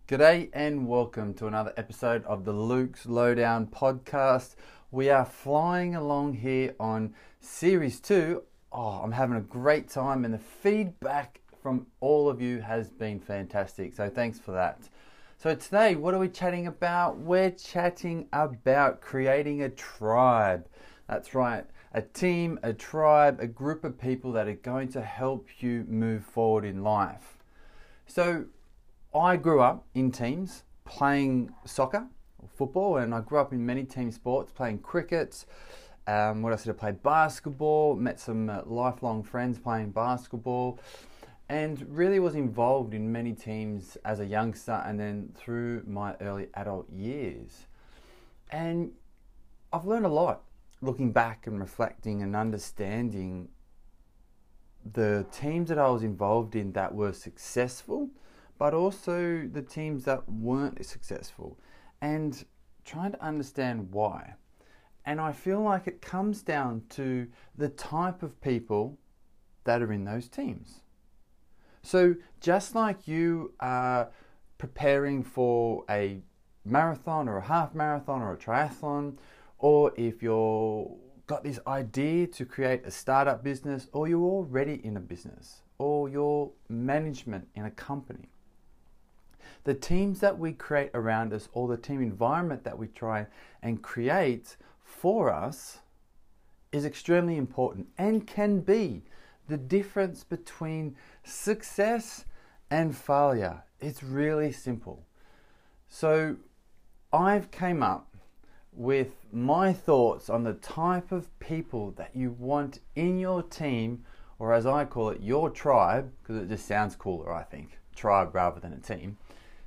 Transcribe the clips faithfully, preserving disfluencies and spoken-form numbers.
G'day and welcome to another episode of the Luke's Lowdown podcast. We are flying along here on series two. Oh, I'm having a great time and the feedback from all of you has been fantastic. So thanks for that. So today, what are we chatting about? We're chatting about creating a tribe. That's right. A team, a tribe, a group of people that are going to help you move forward in life. So I grew up in teams playing soccer or football, and I grew up in many team sports playing cricket. Um, what else did I play? Basketball. Met some uh, lifelong friends playing basketball, and really was involved in many teams as a youngster and then through my early adult years. And I've learned a lot looking back and reflecting and understanding the teams that I was involved in that were successful, but also the teams that weren't successful, and trying to understand why. And I feel like it comes down to the type of people that are in those teams. So just like you are preparing for a marathon or a half marathon or a triathlon, or if you're got this idea to create a startup business, or you're already in a business, or you're management in a company, the teams that we create around us, or the team environment that we try and create for us, is extremely important and can be the difference between success and failure. It's really simple. So I've came up with my thoughts on the type of people that you want in your team, or as I call it, your tribe, because it just sounds cooler, I think, tribe rather than a team.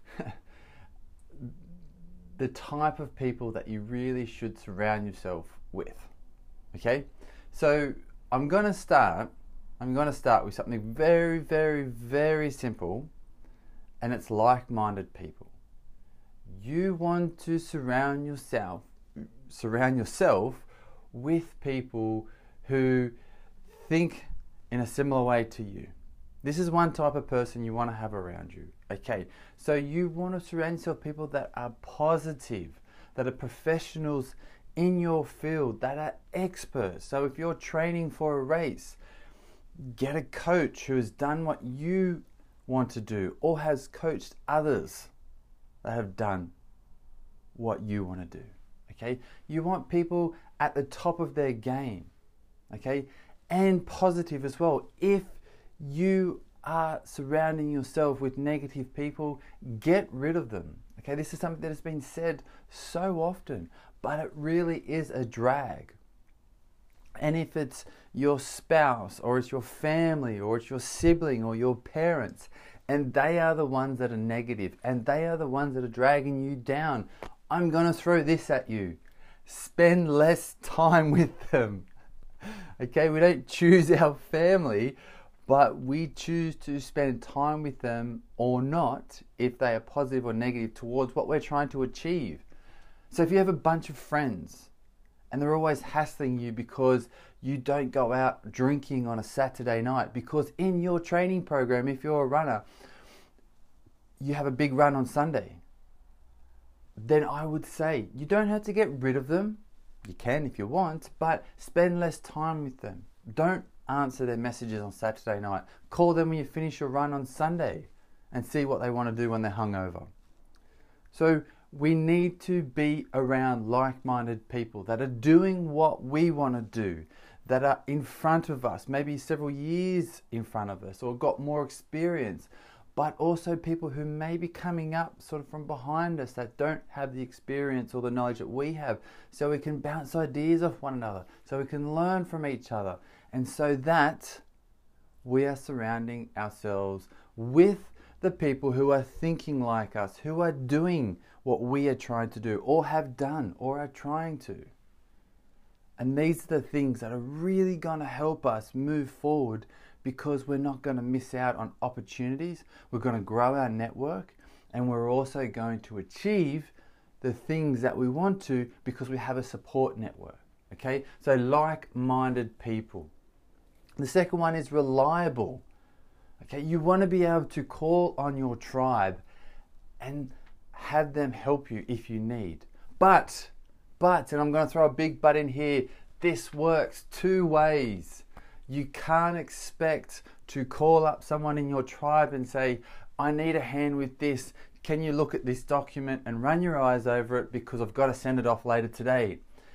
The type of people that you really should surround yourself with. Okay, so I'm going to start. I'm going to start with something very, very, very simple, and it's like-minded people. You want to surround yourself, surround yourself with people who think in a similar way to you. This is one type of person you want to have around you. Okay, so you want to surround yourself with people that are positive, that are professionals in your field, that are experts. So if you're training for a race, get a coach who has done what you want to do, or has coached others that have done what you want to do. Okay, you want people at the top of their game. Okay, and positive as well. If you are surrounding yourself with negative people, get rid of them. Okay, this is something that has been said so often, but it really is a drag. And if it's your spouse, or it's your family, or it's your sibling, or your parents, and they are the ones that are negative, and they are the ones that are dragging you down, I'm going to throw this at you. Spend less time with them. Okay, we don't choose our family, but we choose to spend time with them or not if they are positive or negative towards what we're trying to achieve. So if you have a bunch of friends and they're always hassling you because you don't go out drinking on a Saturday night, because in your training program, if you're a runner, you have a big run on Sunday, then I would say you don't have to get rid of them. You can if you want, but spend less time with them. Don't answer their messages on Saturday night. Call them when you finish your run on Sunday and see what they want to do when they're hungover. So we need to be around like-minded people that are doing what we want to do, that are in front of us, maybe several years in front of us, or got more experience, but also people who may be coming up sort of from behind us that don't have the experience or the knowledge that we have, so we can bounce ideas off one another, so we can learn from each other, and so that we are surrounding ourselves with the people who are thinking like us, who are doing what we are trying to do, or have done, or are trying to. And these are the things that are really going to help us move forward, because we're not going to miss out on opportunities. We're going to grow our network, and we're also going to achieve the things that we want to because we have a support network. Okay, so like-minded people. The second one is reliable. Okay, you want to be able to call on your tribe and have them help you if you need. But, but, and I'm going to throw a big but in here, this works two ways. You can't expect to call up someone in your tribe and say, I need a hand with this. Can you look at this document and run your eyes over it because I've got to send it off later today?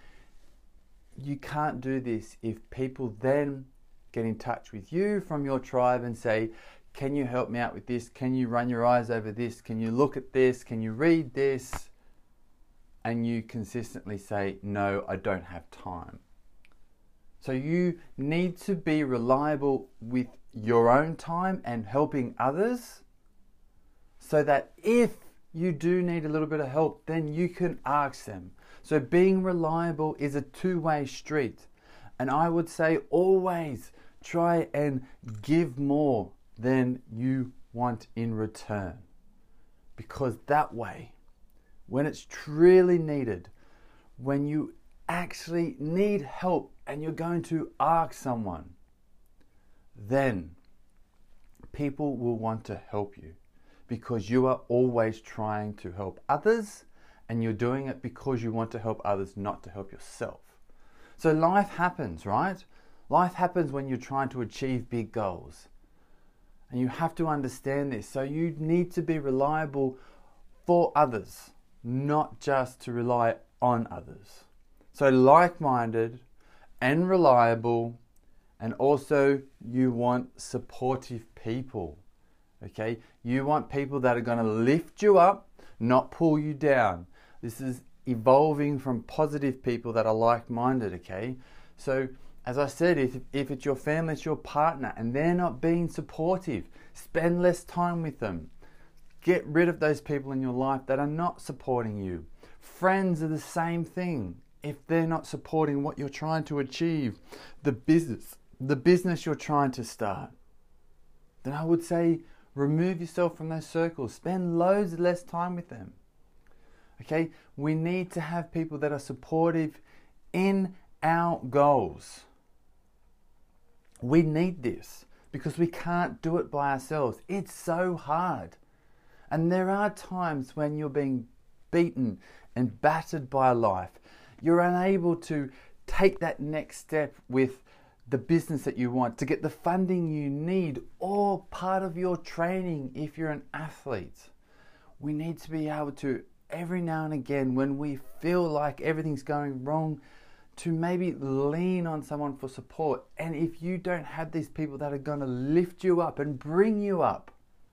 You can't do this if people then get in touch with you from your tribe and say, can you help me out with this? Can you run your eyes over this? Can you look at this? Can you read this? And you consistently say, no, I don't have time. So you need to be reliable with your own time and helping others, so that if you do need a little bit of help, then you can ask them. So being reliable is a two-way street. And I would say always try and give more than you want in return. Because that way, when it's truly needed, when you actually need help and you're going to ask someone, then people will want to help you because you are always trying to help others, and you're doing it because you want to help others, not to help yourself. So life happens, right? Life happens when you're trying to achieve big goals. And you have to understand this. So you need to be reliable for others, not just to rely on others. So like-minded and reliable, and also you want supportive people. Okay? You want people that are going to lift you up, not pull you down. This is evolving from positive people that are like-minded, okay? So, as I said, if, if it's your family, it's your partner, and they're not being supportive, spend less time with them. Get rid of those people in your life that are not supporting you. Friends are the same thing. If they're not supporting what you're trying to achieve, the business, the business you're trying to start, then I would say remove yourself from those circles. Spend loads less time with them. Okay? We need to have people that are supportive in our goals. We need this because we can't do it by ourselves. It's so hard. And there are times when you're being beaten and battered by life. You're unable to take that next step with the business that you want, to get the funding you need, or part of your training if you're an athlete. We need to be able to, every now and again, when we feel like everything's going wrong, to maybe lean on someone for support. And if you don't have these people that are going to lift you up and bring you up,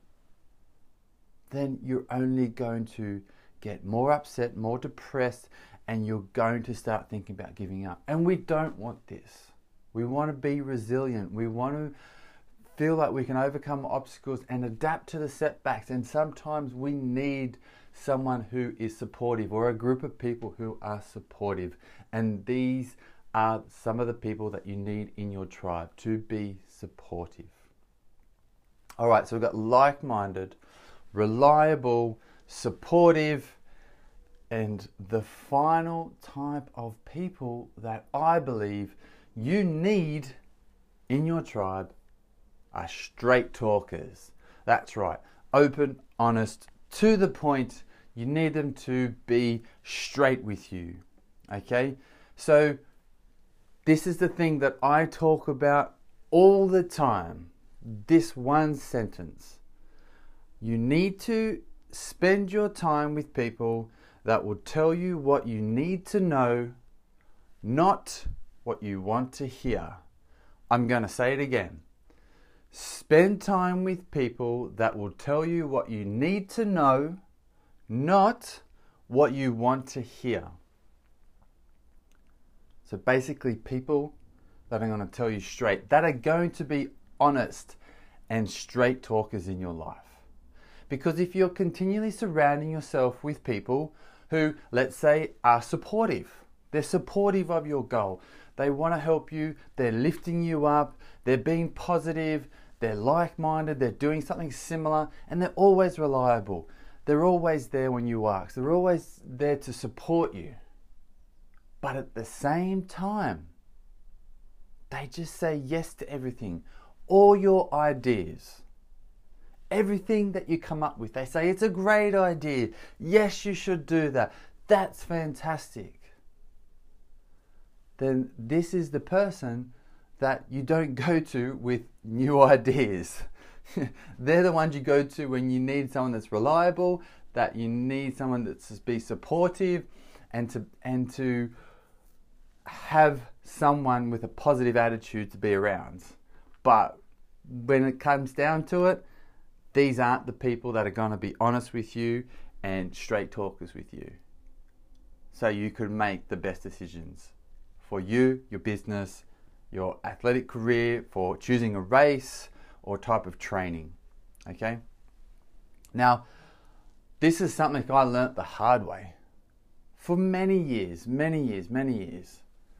then you're only going to get more upset, more depressed, and you're going to start thinking about giving up. And we don't want this. We want to be resilient. We want to feel like we can overcome obstacles and adapt to the setbacks. And sometimes we need someone who is supportive, or a group of people who are supportive. And these are some of the people that you need in your tribe to be supportive. All right, so we've got like-minded, reliable, supportive, and the final type of people that I believe you need in your tribe are straight talkers. That's right. Open, honest, to the point. You need them to be straight with you. Okay? So this is the thing that I talk about all the time. This one sentence. You need to spend your time with people that will tell you what you need to know, not what you want to hear. I'm going to say it again. Spend time with people that will tell you what you need to know, not what you want to hear. So basically, people that are going to tell you straight, that are going to be honest and straight talkers in your life. Because if you're continually surrounding yourself with people who, let's say, are supportive, they're supportive of your goal, they want to help you, they're lifting you up, they're being positive, they're like-minded, they're doing something similar, and they're always reliable. They're always there when you ask. They're always there to support you. But at the same time, they just say yes to everything. All your ideas, everything that you come up with. They say, it's a great idea. Yes, you should do that. That's fantastic. Then this is the person that you don't go to with new ideas. They're the ones you go to when you need someone that's reliable, that you need someone that's to be supportive, and to and to have someone with a positive attitude to be around. But when it comes down to it, these aren't the people that are going to be honest with you and straight talkers with you. So you can make the best decisions for you, your business, your athletic career, for choosing a race or type of training. Okay? Now, this is something I learnt the hard way. For many years, many years, many years.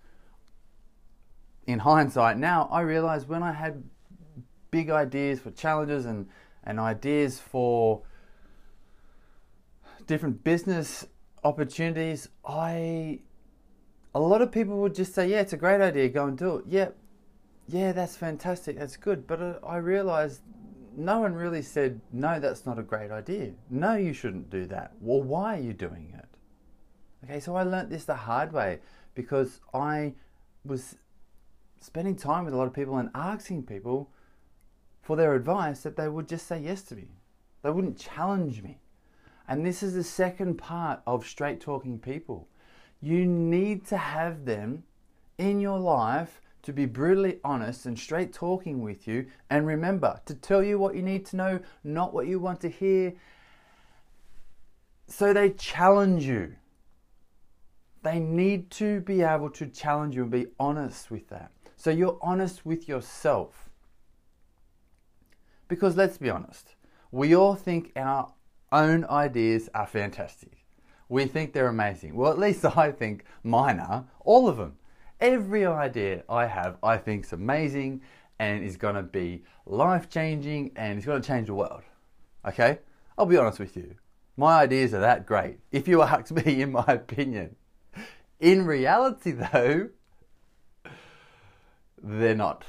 In hindsight now, I realize when I had big ideas for challenges and, and ideas for different business opportunities, I a lot of people would just say, yeah, it's a great idea, go and do it. Yeah, yeah, that's fantastic, that's good. But uh, I realized no one really said, no, that's not a great idea. No, you shouldn't do that. Well, why are you doing it? Okay, so I learnt this the hard way because I was spending time with a lot of people and asking people for their advice that they would just say yes to me. They wouldn't challenge me. And this is the second part of straight talking people. You need to have them in your life to be brutally honest and straight talking with you. And remember, to tell you what you need to know, not what you want to hear. So they challenge you. They need to be able to challenge you and be honest with that. So you're honest with yourself. Because let's be honest, we all think our own ideas are fantastic. We think they're amazing. Well, at least I think mine are, all of them. Every idea I have, I think is amazing and is going to be life-changing and it's going to change the world. Okay? I'll be honest with you. My ideas are that great, if you ask me, in my opinion. In reality, though, they're not.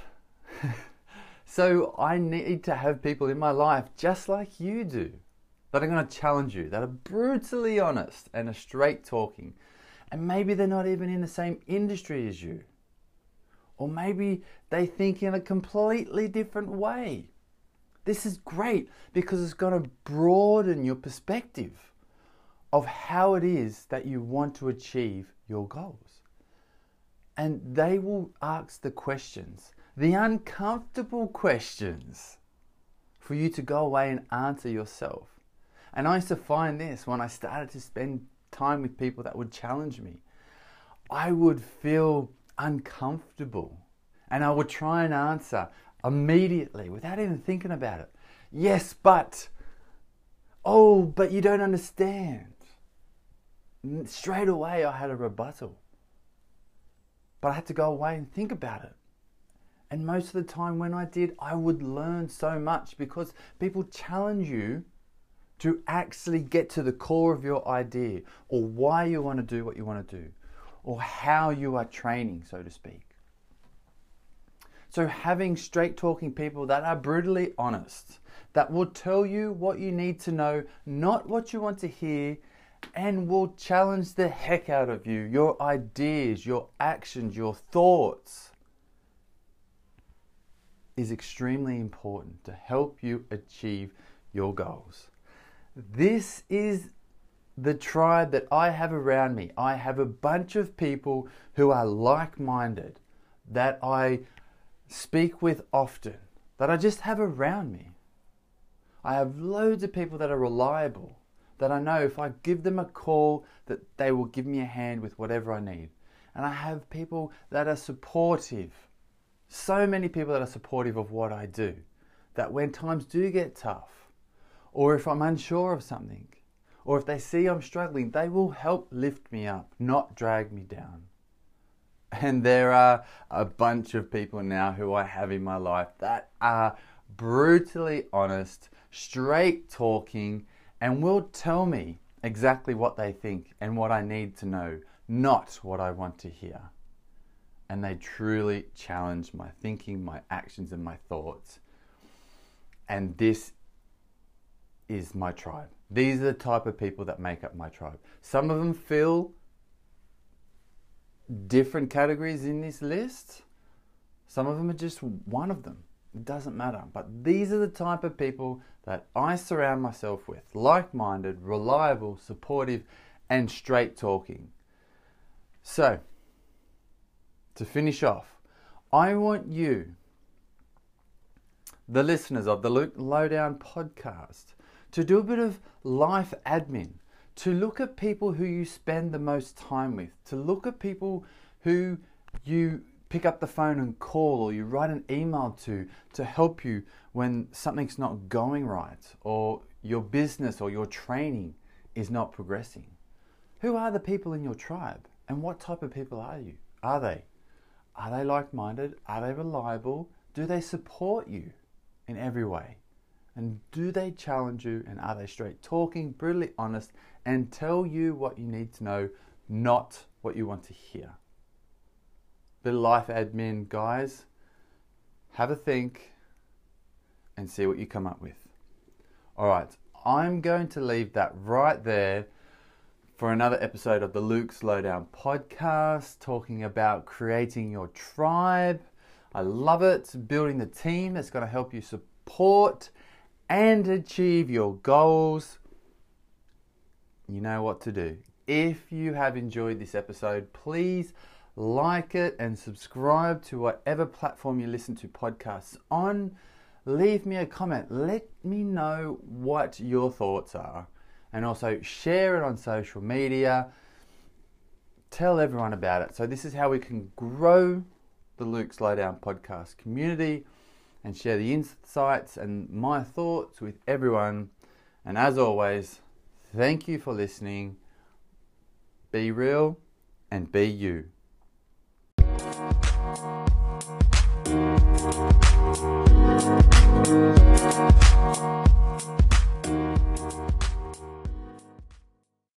So I need to have people in my life just like you do, that are going to challenge you, that are brutally honest and are straight talking. And maybe they're not even in the same industry as you. Or maybe they think in a completely different way. This is great because it's going to broaden your perspective of how it is that you want to achieve your goals. And they will ask the questions, the uncomfortable questions, for you to go away and answer yourself. And I used to find this when I started to spend time with people that would challenge me. I would feel uncomfortable and I would try and answer immediately without even thinking about it. Yes, but, oh, but you don't understand. Straight away I had a rebuttal. But I had to go away and think about it. And most of the time when I did, I would learn so much because people challenge you to actually get to the core of your idea or why you want to do what you want to do or how you are training, so to speak. So having straight talking people that are brutally honest, that will tell you what you need to know, not what you want to hear, and will challenge the heck out of you, your ideas, your actions, your thoughts, is extremely important to help you achieve your goals. This is the tribe that I have around me. I have a bunch of people who are like-minded, that I speak with often, that I just have around me. I have loads of people that are reliable, that I know if I give them a call, that they will give me a hand with whatever I need. And I have people that are supportive. So many people that are supportive of what I do, that when times do get tough, or if I'm unsure of something, or if they see I'm struggling, they will help lift me up, not drag me down. And there are a bunch of people now who I have in my life that are brutally honest, straight talking, and will tell me exactly what they think and what I need to know, not what I want to hear. And they truly challenge my thinking, my actions, and my thoughts. And this is my tribe. These are the type of people that make up my tribe. Some of them fill different categories in this list. Some of them are just one of them. It doesn't matter. But these are the type of people that I surround myself with. Like-minded, reliable, supportive, and straight talking. So, to finish off, I want you, the listeners of the Luke Lowdown podcast, to do a bit of life admin, to look at people who you spend the most time with, to look at people who you pick up the phone and call, or you write an email to, to help you when something's not going right, or your business or your training is not progressing. Who are the people in your tribe, and what type of people are you? Are they? Are they like-minded? Are they reliable? Do they support you in every way? And do they challenge you, and are they straight talking, brutally honest, and tell you what you need to know, not what you want to hear? Bit of life admin, guys. Have a think and see what you come up with. All right, I'm going to leave that right there for another episode of the Luke's Lowdown podcast, talking about creating your tribe. I love it. Building the team that's going to help you support and achieve your goals. You know what to do. If you have enjoyed this episode, please like it and subscribe to whatever platform you listen to podcasts on. Leave me a comment. Let me know what your thoughts are. And also share it on social media. Tell everyone about it. So this is how we can grow the Luke's Lowdown podcast community and share the insights and my thoughts with everyone. And as always, thank you for listening. Be real and be you.